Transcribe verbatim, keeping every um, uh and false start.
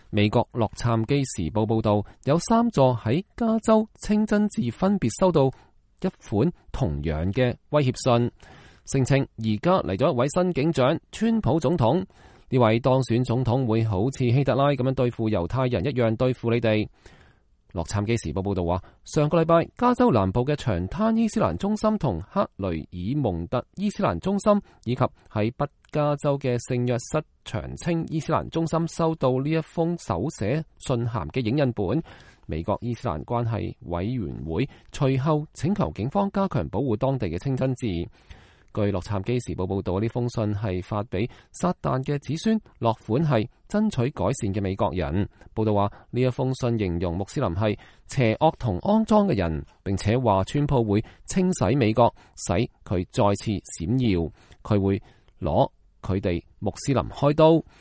美國洛杉磯時報報道，有三座喺加州清真寺分別收到一款同樣嘅威脅信，聲稱而家嚟咗一位新警長，川普總統。呢位當選總統會好似希特拉咁樣對付猶太人一樣對付你哋。洛杉磯時報報道話，上個禮拜加州南部嘅長灘伊斯蘭中心同克雷爾蒙特伊斯蘭中心，以及喺北加州嘅聖約瑟長青伊斯蘭中心收到呢一封手寫信函嘅影印本。美國伊斯蘭關係委員會隨後請求警方加強保護當地嘅清真寺。據洛杉磯時報報道，呢封信係發俾撒旦嘅子孫，落款係爭取改善嘅美國人。報道話，呢一封信形容穆斯林係邪惡同骯髒嘅人，並且話川普會清洗美國，使佢再次閃耀，佢會攞佢哋穆斯林開刀。